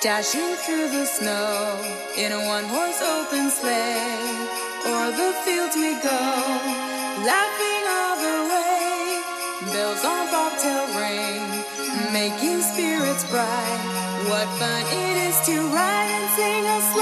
Dashing through the snow in a one-horse open sleigh. O'er the fields we go, laughing all the way. Bells on bobtail ring, making spirits bright. What fun it is to ride and sing a sleigh.